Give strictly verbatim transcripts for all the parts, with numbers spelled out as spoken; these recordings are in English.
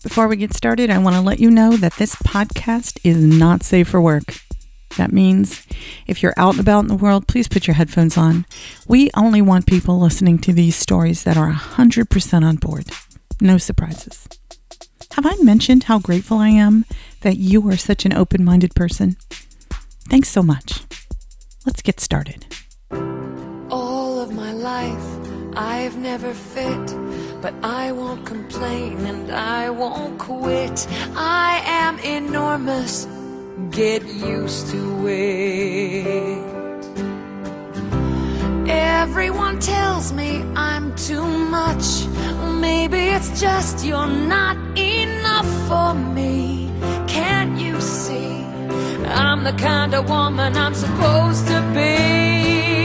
Before we get started, I want to let you know that this podcast is not safe for work. That means if you're out and about in the world, please put your headphones on. We only want people listening to these stories that are one hundred percent on board. No surprises. Have I mentioned how grateful I am that you are such an open-minded person? Thanks so much. Let's get started. All of my life, I've never fit, but I won't complain and I won't quit. I am enormous, get used to it. Everyone tells me I'm too much. Maybe it's just you're not enough for me. Can't you see? I'm the kind of woman I'm supposed to be.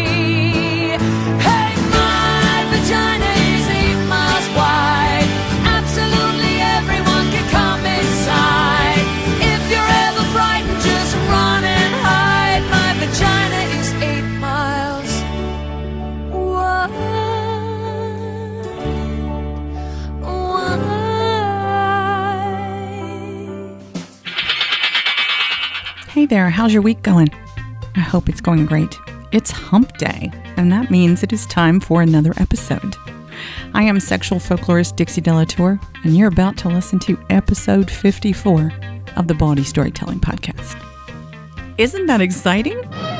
Hey, my vagina is eight miles wide. Absolutely everyone can come inside. If you're ever frightened, just run and hide. My vagina is eight miles wide. Hey there, how's your week going? I hope it's going great. It's hump day, and that means it is time for another episode. I am sexual folklorist Dixie Delatour, and you're about to listen to episode fifty-four of the Bawdy Storytelling Podcast. Isn't that exciting?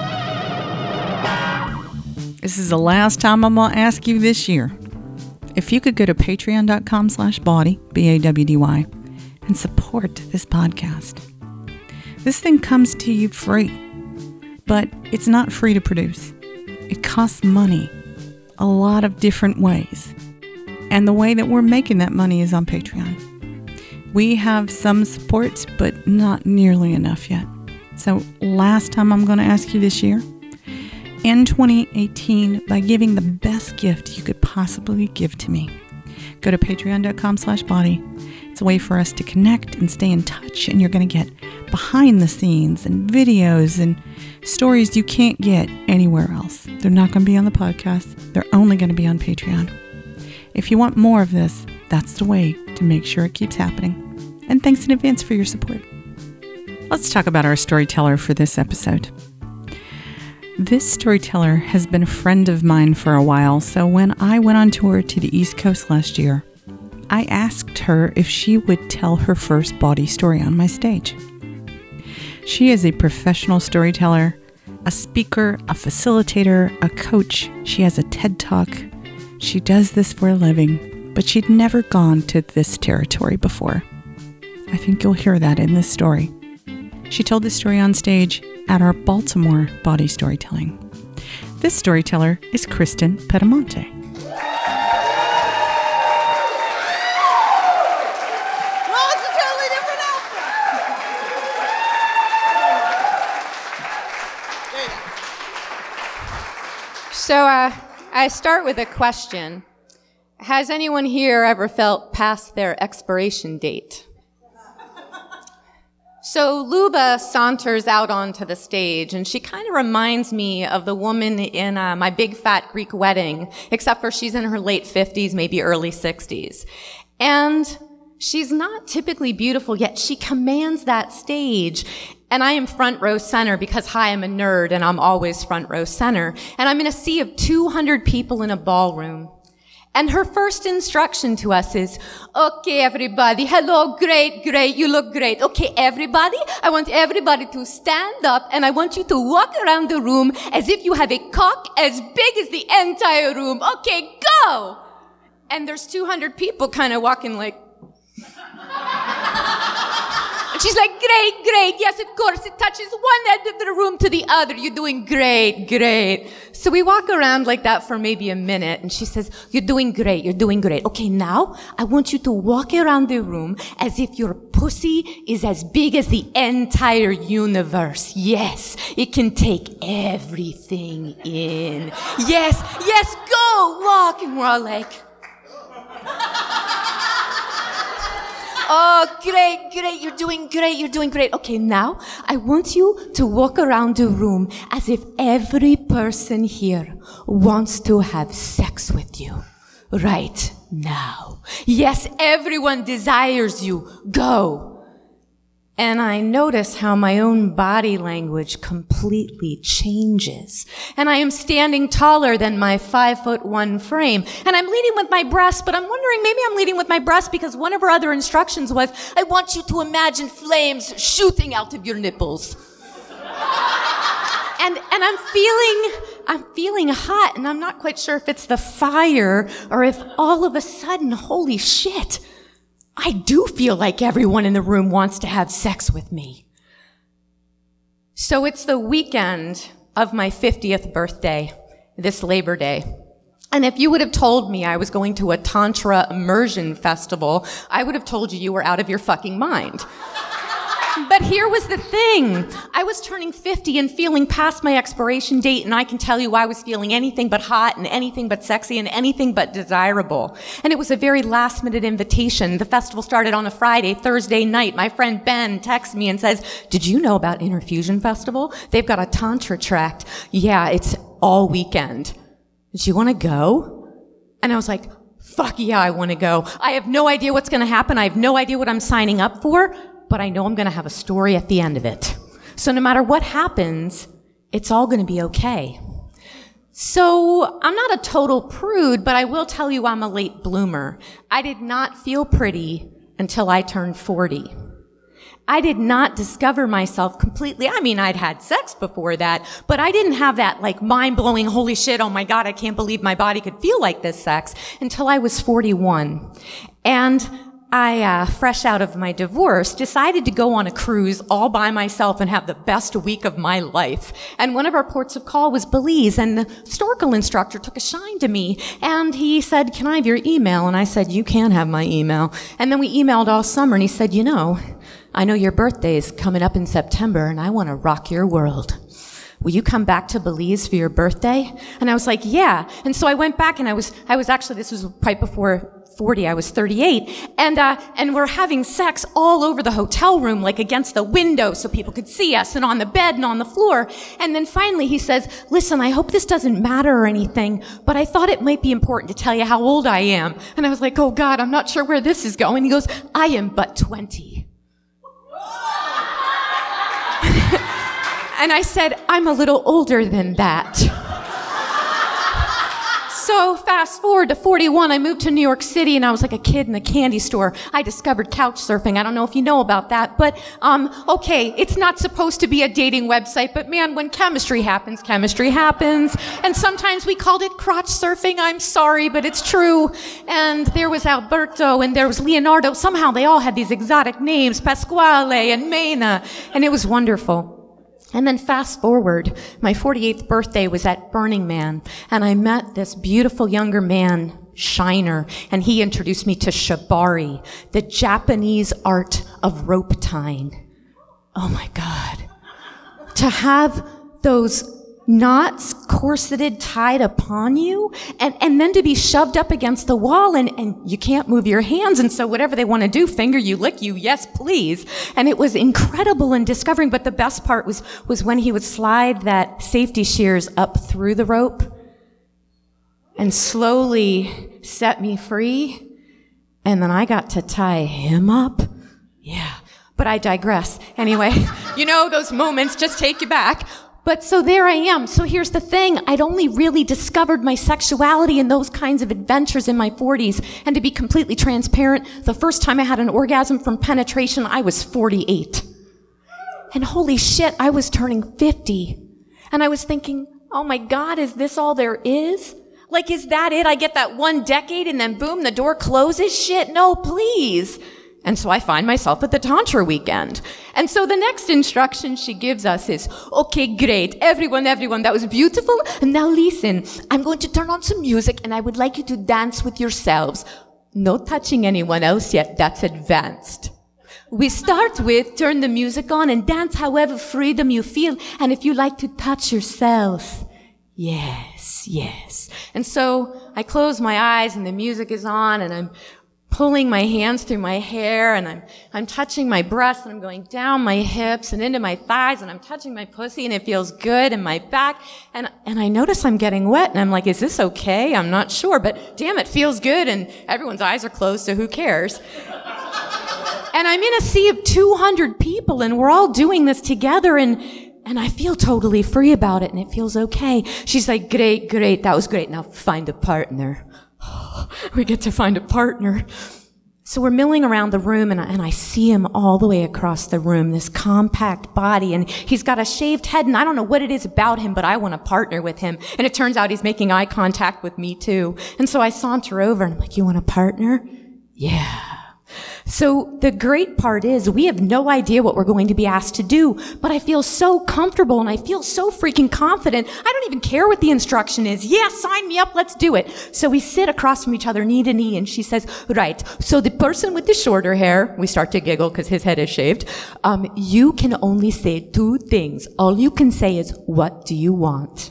This is the last time I'm going to ask you this year. If you could go to patreon.com slash bawdy, B A W D Y, and support this podcast. This thing comes to you free, but it's not free to produce. It costs money, a lot of different ways. And the way that we're making that money is on Patreon. We have some support, but not nearly enough yet. So last time I'm going to ask you this year, in twenty eighteen, by giving the best gift you could possibly give to me, go to patreon.com slash bawdy. It's a way for us to connect and stay in touch, and you're going to get behind the scenes and videos and stories you can't get anywhere else. They're not going to be on the podcast. They're only going to be on Patreon. If you want more of this, that's the way to make sure it keeps happening. And thanks in advance for your support. Let's talk about our storyteller for this episode. This storyteller has been a friend of mine for a while, so when I went on tour to the East Coast last year, I asked her if she would tell her first bawdy story on my stage. She is a professional storyteller, a speaker, a facilitator, a coach. She has a TED Talk. She does this for a living, but she'd never gone to this territory before. I think you'll hear that in this story. She told this story on stage at our Baltimore Bawdy Storytelling. This storyteller is Kristen Pedemonte. So uh, I start with a question. Has anyone here ever felt past their expiration date? So Luba saunters out onto the stage, and she kind of reminds me of the woman in uh, My Big Fat Greek Wedding, except for she's in her late fifties, maybe early sixties. And she's not typically beautiful, yet she commands that stage. And I am front row center because, hi, I'm a nerd and I'm always front row center. And I'm in a sea of two hundred people in a ballroom. And her first instruction to us is, okay, everybody, hello, great, great, you look great. Okay, everybody, I want everybody to stand up and I want you to walk around the room as if you have a cock as big as the entire room. Okay, go! And there's two hundred people kind of walking like... She's like, great, great. Yes, of course. It touches one end of the room to the other. You're doing great, great. So we walk around like that for maybe a minute. And she says, you're doing great. You're doing great. Okay, now I want you to walk around the room as if your pussy is as big as the entire universe. Yes, it can take everything in. Yes, yes, go walk. And we're all like... Oh, great, great, you're doing great, you're doing great. Okay, now I want you to walk around the room as if every person here wants to have sex with you. right now. Yes, everyone desires you. Go. And I notice how my own body language completely changes. And I am standing taller than my five foot one frame. And I'm leading with my breast, but I'm wondering, maybe I'm leading with my breast because one of her other instructions was, I want you to imagine flames shooting out of your nipples. and, and I'm feeling, I'm feeling hot, and I'm not quite sure if it's the fire or if all of a sudden, holy shit, I do feel like everyone in the room wants to have sex with me. So it's the weekend of my fiftieth birthday, this Labor Day. And if you would have told me I was going to a Tantra immersion festival, I would have told you you were out of your fucking mind. But here was the thing. I was turning fifty and feeling past my expiration date, and I can tell you I was feeling anything but hot and anything but sexy and anything but desirable. And it was a very last-minute invitation. The festival started on a Friday. Thursday night, my friend Ben texts me and says, did you know about Interfusion Festival? They've got a Tantra tract. Yeah, it's all weekend. Do you want to go? And I was like, fuck yeah, I want to go. I have no idea what's going to happen. I have no idea what I'm signing up for. But I know I'm going to have a story at the end of it. So no matter what happens, it's all going to be okay. So I'm not a total prude, but I will tell you I'm a late bloomer. I did not feel pretty until I turned forty. I did not discover myself completely. I mean, I'd had sex before that, but I didn't have that like mind-blowing, holy shit, oh my God, I can't believe my body could feel like this sex until I was forty-one. And I, uh, fresh out of my divorce, decided to go on a cruise all by myself and have the best week of my life. And one of our ports of call was Belize, and the historical instructor took a shine to me, and he said, can I have your email? And I said, you can have my email. And then we emailed all summer, and he said, you know, I know your birthday is coming up in September, and I want to rock your world. Will you come back to Belize for your birthday? And I was like, yeah. And so I went back, and I was, I was actually, this was right before forty, I was thirty-eight, and uh and we're having sex all over the hotel room, like against the window so people could see us, and on the bed and on the floor. And then finally he says, listen, I hope this doesn't matter or anything, but I thought it might be important to tell you how old I am. And I was like, oh God, I'm not sure where this is going. He goes, I am but twenty. And I said, I'm a little older than that. So fast forward to forty-one, I moved to New York City, and I was like a kid in a candy store. I discovered couch surfing. I don't know if you know about that, but um okay, it's not supposed to be a dating website, but man, when chemistry happens, chemistry happens. And sometimes we called it crotch surfing. I'm sorry, but it's true. And there was Alberto, and there was Leonardo. Somehow they all had these exotic names, Pasquale and Mena, and it was wonderful. And then fast forward, my forty-eighth birthday was at Burning Man, and I met this beautiful younger man, Shiner, and he introduced me to Shibari, the Japanese art of rope tying. Oh my God. To have those knots corseted tied upon you, and, and then to be shoved up against the wall, and, and you can't move your hands, and so whatever they want to do, finger you, lick you, yes please. And it was incredible and discovering, but the best part was, was when he would slide that safety shears up through the rope and slowly set me free, and then I got to tie him up. Yeah, but I digress. Anyway, you know, those moments just take you back. But so there I am. So here's the thing. I'd only really discovered my sexuality and those kinds of adventures in my forties. And to be completely transparent, the first time I had an orgasm from penetration, I was forty-eight. And holy shit, I was turning fifty. And I was thinking, oh my God, is this all there is? Like, is that it? I get that one decade and then boom, the door closes? Shit, no, please. And so I find myself at the Tantra weekend. And so the next instruction she gives us is, okay, great. Everyone, everyone, that was beautiful. And now listen, I'm going to turn on some music, and I would like you to dance with yourselves. No touching anyone else yet. That's advanced. We start with turn the music on and dance however freedom you feel. And if you like to touch yourself, yes, yes. And so I close my eyes, and the music is on, and I'm pulling my hands through my hair, and I'm, I'm touching my breasts, and I'm going down my hips and into my thighs, and I'm touching my pussy, and it feels good in my back. And, and I notice I'm getting wet, and I'm like, is this okay? I'm not sure, but damn, it feels good, and everyone's eyes are closed, so who cares? And I'm in a sea of two hundred people, and we're all doing this together, and, and I feel totally free about it, and it feels okay. She's like, great, great, that was great. Now find a partner. We get to find a partner. So we're milling around the room, and I, and I see him all the way across the room, this compact body, and he's got a shaved head, and I don't know what it is about him, but I want to partner with him. And it turns out he's making eye contact with me too. And so I saunter over, and I'm like, you want a partner? Yeah. So the great part is we have no idea what we're going to be asked to do, but I feel so comfortable and I feel so freaking confident. I don't even care what the instruction is. Yeah, sign me up. Let's do it. So we sit across from each other, knee to knee, and she says, right, so the person with the shorter hair, we start to giggle because his head is shaved, um, you can only say two things. All you can say is, what do you want?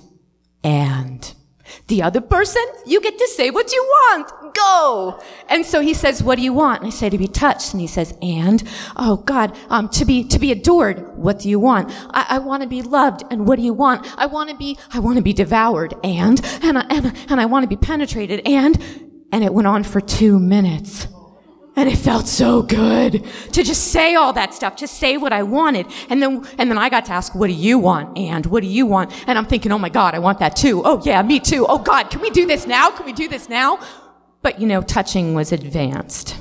And the other person, you get to say what you want. Go. And so he says, what do you want? And I say, to be touched. And he says, and, oh God, um, to be, to be adored. What do you want? I, I want to be loved. And what do you want? I want to be, I want to be devoured. And, and, I, and, and I want to be penetrated. And, and it went on for two minutes. And it felt so good to just say all that stuff, just say what I wanted. And then, and then I got to ask, what do you want? And what do you want? And I'm thinking, oh my God, I want that too. Oh yeah, me too. Oh God, can we do this now? Can we do this now? But you know, touching was advanced.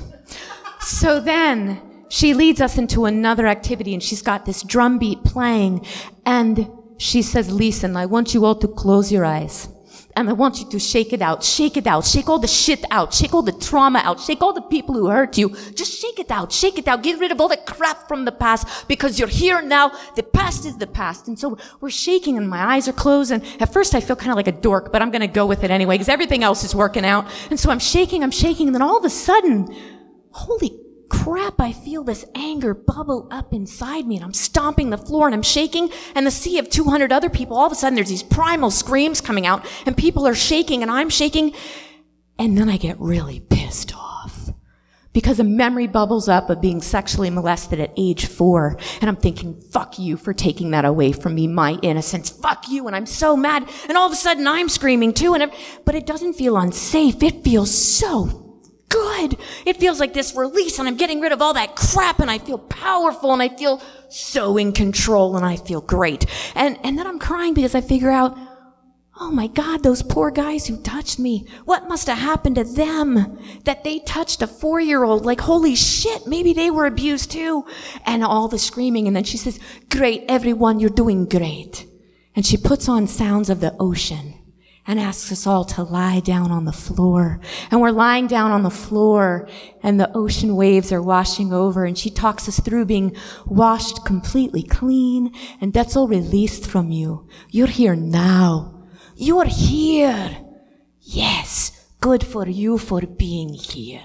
So then she leads us into another activity, and she's got this drum beat playing, and she says, listen, I want you all to close your eyes. And I want you to shake it out, shake it out, shake all the shit out, shake all the trauma out, shake all the people who hurt you. Just shake it out, shake it out, get rid of all the crap from the past, because you're here now. The past is the past. And so we're shaking, and my eyes are closed, and at first I feel kind of like a dork, but I'm going to go with it anyway, because everything else is working out. And so I'm shaking, I'm shaking, and then all of a sudden, holy crap, I feel this anger bubble up inside me, and I'm stomping the floor, and I'm shaking, and the sea of two hundred other people, all of a sudden there's these primal screams coming out, and people are shaking, and I'm shaking, and then I get really pissed off, because a memory bubbles up of being sexually molested at age four, and I'm thinking, fuck you for taking that away from me, my innocence, fuck you, and I'm so mad, and all of a sudden I'm screaming too, and I'm, but it doesn't feel unsafe, it feels so good. It feels like this release, and I'm getting rid of all that crap, and I feel powerful, and I feel so in control, and I feel great. And, and then I'm crying because I figure out, oh my God, those poor guys who touched me, what must have happened to them that they touched a four-year-old? Like, holy shit, maybe they were abused too. And all the screaming, and then she says, great, everyone, you're doing great. And she puts on sounds of the ocean and asks us all to lie down on the floor. And we're lying down on the floor, and the ocean waves are washing over, and she talks us through being washed completely clean, and that's all released from you. You're here now. You're here. Yes, good for you for being here.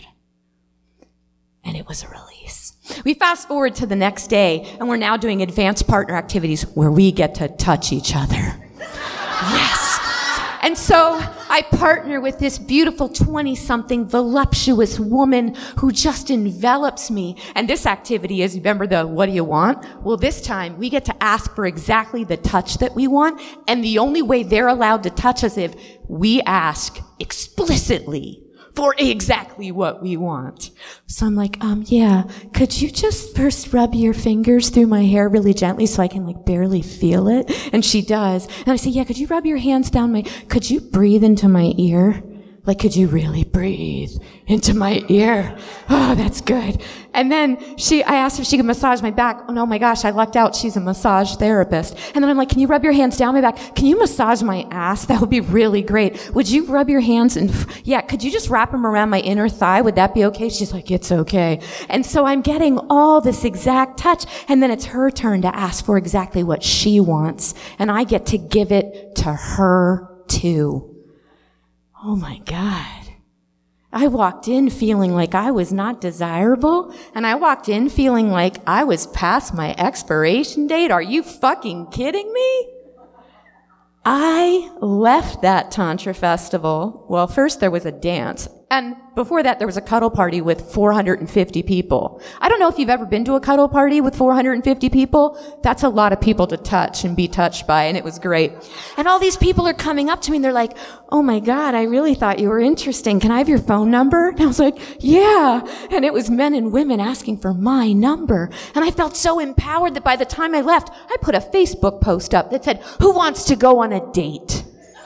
And it was a release. We fast forward to the next day, and we're now doing advanced partner activities where we get to touch each other. Yes. And so I partner with this beautiful twenty-something voluptuous woman who just envelops me. And this activity is, remember the what do you want? Well, this time we get to ask for exactly the touch that we want. And the only way they're allowed to touch us is if we ask explicitly for exactly what we want. So I'm like, um, yeah, could you just first rub your fingers through my hair really gently so I can like barely feel it? And she does. And I say, yeah, could you rub your hands down my, could you breathe into my ear? Like, could you really breathe into my ear? Oh, that's good. And then she, I asked if she could massage my back. Oh, no, my gosh, I lucked out. She's a massage therapist. And then I'm like, can you rub your hands down my back? Can you massage my ass? That would be really great. Would you rub your hands and, yeah, could you just wrap them around my inner thigh? Would that be okay? She's like, it's okay. And so I'm getting all this exact touch. And then it's her turn to ask for exactly what she wants. And I get to give it to her too. Oh my God. I walked in feeling like I was not desirable, and I walked in feeling like I was past my expiration date. Are you fucking kidding me? I left that Tantra festival. Well, first there was a dance. And before that, there was a cuddle party with four hundred fifty people. I don't know if you've ever been to a cuddle party with four hundred fifty people. That's a lot of people to touch and be touched by, and it was great. And all these people are coming up to me, and they're like, oh my God, I really thought you were interesting. Can I have your phone number? And I was like, yeah. And it was men and women asking for my number. And I felt so empowered that by the time I left, I put a Facebook post up that said, who wants to go on a date?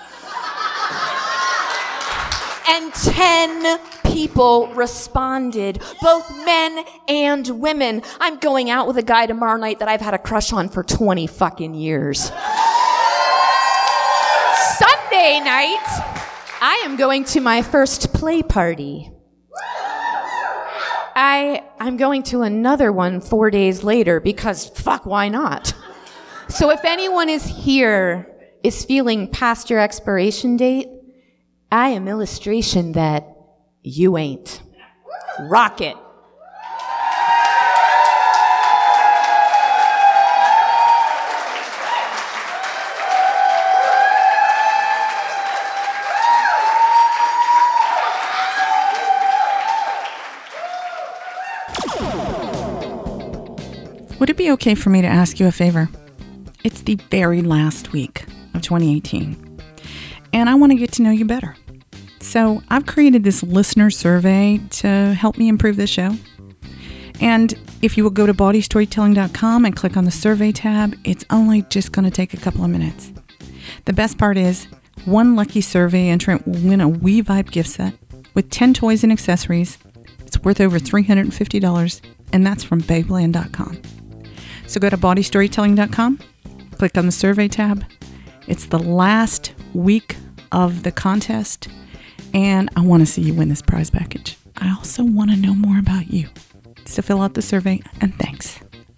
And ten people responded, both men and women. I'm going out with a guy tomorrow night that I've had a crush on for twenty fucking years. Sunday night, I am going to my first play party. I, I'm going to another one four days later because fuck, why not? So if anyone is here, is feeling past your expiration date, I am illustration that you ain't. Rock it. Would it be okay for me to ask you a favor? It's the very last week of twenty eighteen. And I want to get to know you better. So I've created this listener survey to help me improve the show. And if you will go to body storytelling dot com and click on the survey tab, it's only just going to take a couple of minutes. The best part is, one lucky survey entrant will win a We Vibe gift set with ten toys and accessories. It's worth over three hundred fifty dollars, and that's from babeland dot com. So go to body storytelling dot com, click on the survey tab. It's the last week of the contest, and I want to see you win this prize package. I also want to know more about you. So fill out the survey, and thanks.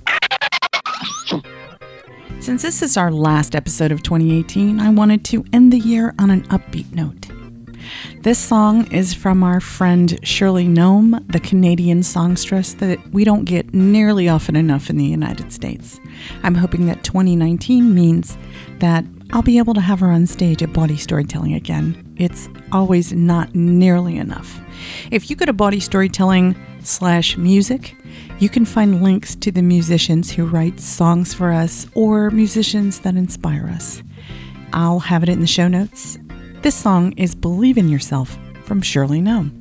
Since this is our last episode of twenty eighteen, I wanted to end the year on an upbeat note. This song is from our friend Shirley Nome, the Canadian songstress that we don't get nearly often enough in the United States. I'm hoping that twenty nineteen means that I'll be able to have her on stage at Body Storytelling again. It's always not nearly enough. If you go to Body Storytelling slash music, you can find links to the musicians who write songs for us or musicians that inspire us. I'll have it in the show notes. This song is Believe in Yourself from Shirley Nome.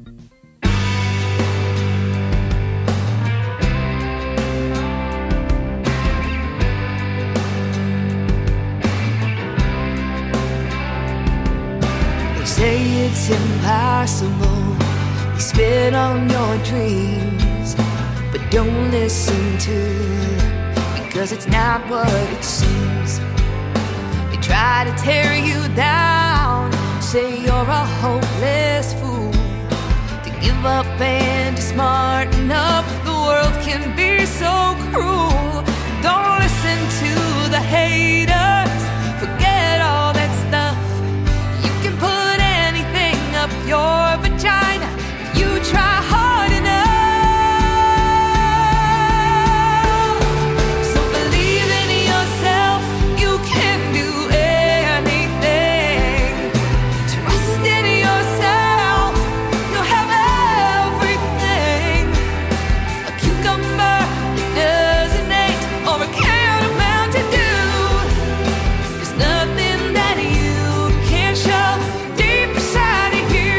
They say it's impossible, they spit on your dreams, but don't listen to them, because it's not what it seems. They try to tear you down, say you're a hopeless fool, to give up and to smarten up. The world can be so cruel. Don't listen to the haters, forget all that stuff. You can put anything up your vagina if you try hard enough. So believe in yourself, you can do anything. Trust in yourself, you'll have everything. A cucumber that doesn't hate, or a can of Mountain Dew. There's nothing that you can't shove deep inside of you.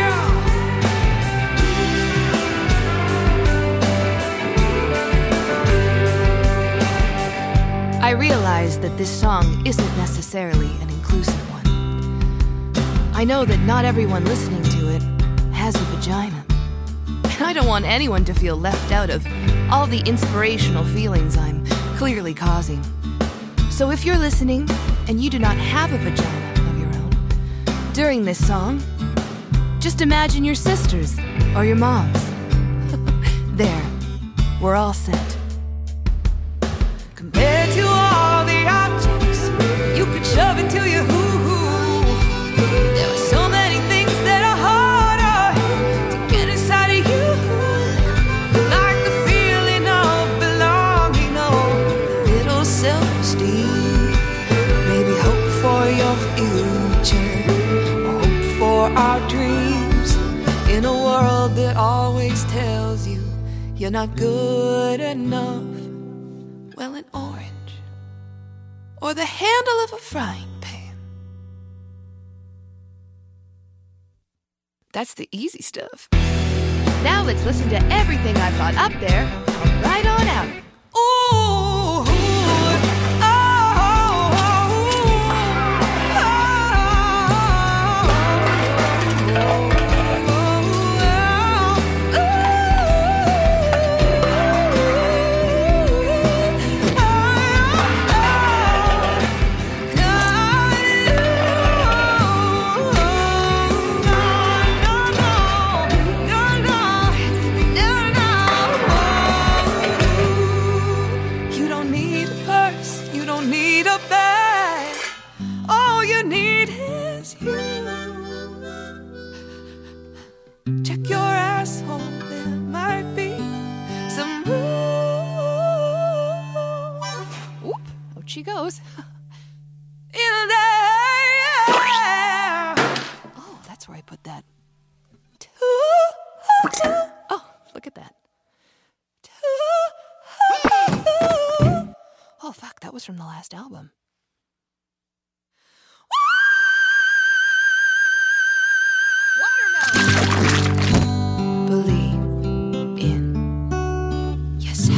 I realize that this song isn't necessarily an inclusive one. I know that not everyone listening to it has a vagina. And I don't want anyone to feel left out of all the inspirational feelings I'm clearly causing. So if you're listening and you do not have a vagina of your own, during this song, just imagine your sisters or your moms. There, we're all set. Compared to all the objects you could shove into your hoo-hoo, there are so many things that are harder to get inside of you. Like the feeling of belonging, oh, little self-esteem. Maybe hope for your future, or hope for our dreams in a world world that always tells you you're not good enough. Well, an orange or the handle of a frying pan. That's the easy stuff. Now let's listen to everything I've got up there. Right on out. Ooh, check your asshole, there might be some room. Oop, out she goes. In there. Oh, that's where I put that. Oh, Oh, look at that. Oh, fuck, that was from the last album. believe in yourself.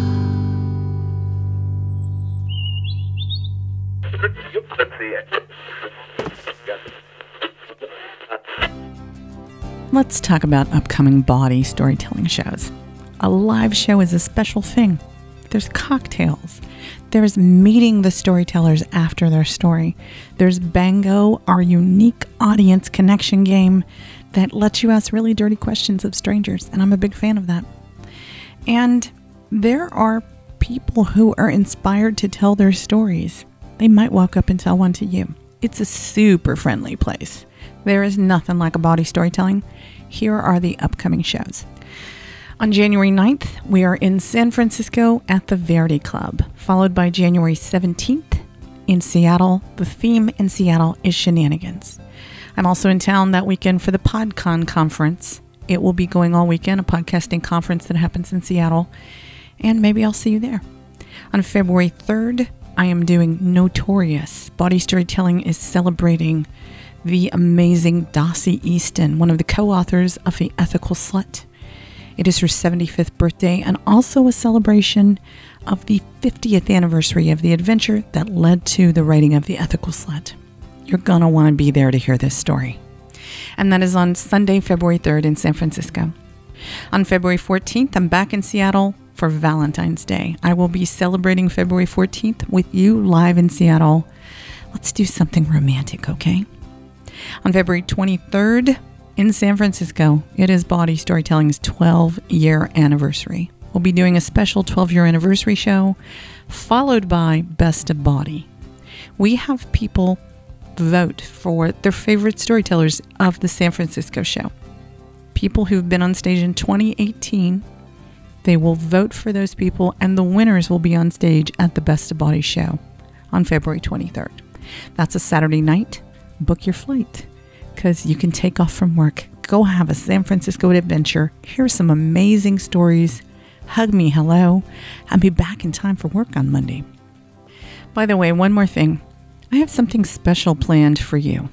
Let's talk about upcoming body storytelling shows. A live show is a special thing. There's cocktails. There's meeting the storytellers after their story. There's Bango, our unique audience connection game that lets you ask really dirty questions of strangers, and I'm a big fan of that. And there are people who are inspired to tell their stories. They might walk up and tell one to you. It's a super friendly place. There is nothing like a body storytelling. Here are the upcoming shows. On January ninth, we are in San Francisco at the Verdi Club, followed by January seventeenth in Seattle. The theme in Seattle is shenanigans. I'm also in town that weekend for the PodCon conference. It will be going all weekend, a podcasting conference that happens in Seattle, and maybe I'll see you there. On February third, I am doing Notorious. Body Storytelling is celebrating the amazing Dossie Easton, one of the co-authors of The Ethical Slut. It is her seventy-fifth birthday and also a celebration of the fiftieth anniversary of the adventure that led to the writing of The Ethical Slut. You're going to want to be there to hear this story. And that is on Sunday, February third in San Francisco. On February fourteenth, I'm back in Seattle for Valentine's Day. I will be celebrating February fourteenth with you live in Seattle. Let's do something romantic, okay? On February twenty-third, in San Francisco, it is Body Storytelling's twelve-year anniversary. We'll be doing a special twelve-year anniversary show, followed by Best of Body. We have people vote for their favorite storytellers of the San Francisco show. People who've been on stage in twenty eighteen, they will vote for those people, and the winners will be on stage at the Best of Body show on February twenty-third. That's a Saturday night. Book your flight, because you can take off from work, go have a San Francisco adventure, hear some amazing stories, hug me hello, and be back in time for work on Monday. By the way, one more thing. I have something special planned for you.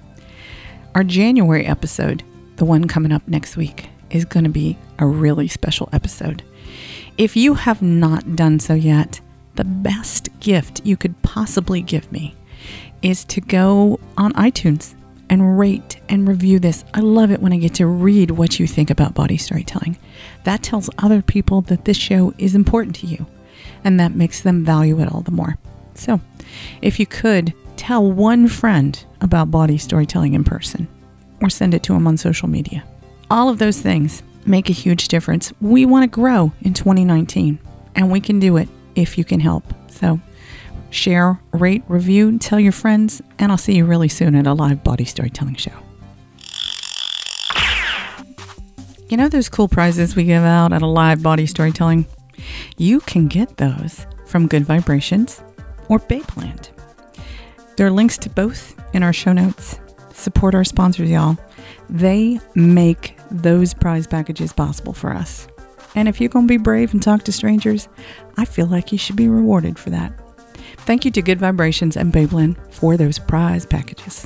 Our January episode, the one coming up next week, is going to be a really special episode. If you have not done so yet, the best gift you could possibly give me is to go on iTunes and rate and review this. I love it when I get to read what you think about body storytelling. That tells other people that this show is important to you, and that makes them value it all the more. So, if you could, tell one friend about body storytelling in person, or send it to them on social media. All of those things make a huge difference. We want to grow in twenty nineteen, and we can do it if you can help. So, share, rate, review, tell your friends, and I'll see you really soon at a live body storytelling show. You know those cool prizes we give out at a live body storytelling? You can get those from Good Vibrations or Bapeland. There are links to both in our show notes. Support our sponsors, y'all. They make those prize packages possible for us. And if you're going to be brave and talk to strangers, I feel like you should be rewarded for that. Thank you to Good Vibrations and Babelin for those prize packages.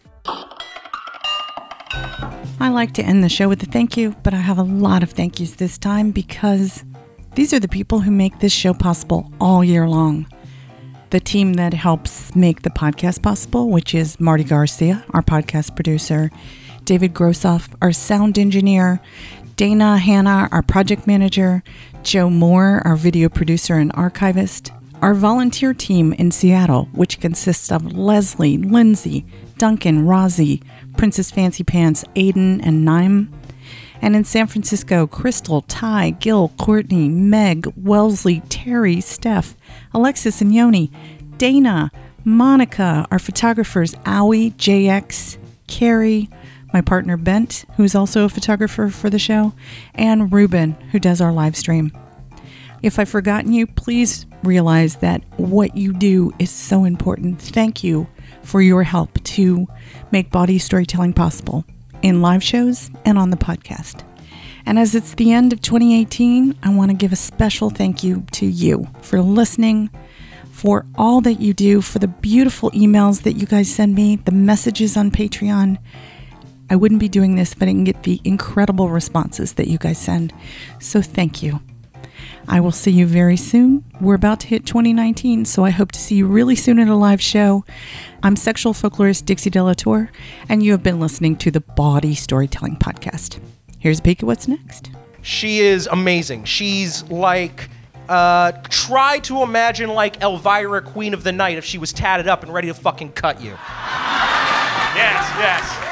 I like to end the show with a thank you, but I have a lot of thank yous this time because these are the people who make this show possible all year long. The team that helps make the podcast possible, which is Marty Garcia, our podcast producer, David Grossoff, our sound engineer, Dana Hanna, our project manager, Joe Moore, our video producer and archivist, our volunteer team in Seattle, which consists of Leslie, Lindsay, Duncan, Rozzy, Princess Fancy Pants, Aiden, and Naim. And in San Francisco, Crystal, Ty, Gil, Courtney, Meg, Wellesley, Terry, Steph, Alexis and Yoni, Dana, Monica, our photographers, Owie, J X, Carrie, my partner Bent, who's also a photographer for the show, and Ruben, who does our live stream. If I've forgotten you, please realize that what you do is so important. Thank you for your help to make body storytelling possible in live shows and on the podcast. And as it's the end of twenty eighteen, I want to give a special thank you to you for listening, for all that you do, for the beautiful emails that you guys send me, the messages on Patreon. I wouldn't be doing this if I didn't get the incredible responses that you guys send. So thank you. I will see you very soon. We're about to hit twenty nineteen, so I hope to see you really soon at a live show. I'm sexual folklorist Dixie Delatour, and you have been listening to the Body Storytelling Podcast. Here's a peek at what's next. She is amazing. She's like, uh, try to imagine like Elvira, Queen of the Night, if she was tatted up and ready to fucking cut you. Yes, yes.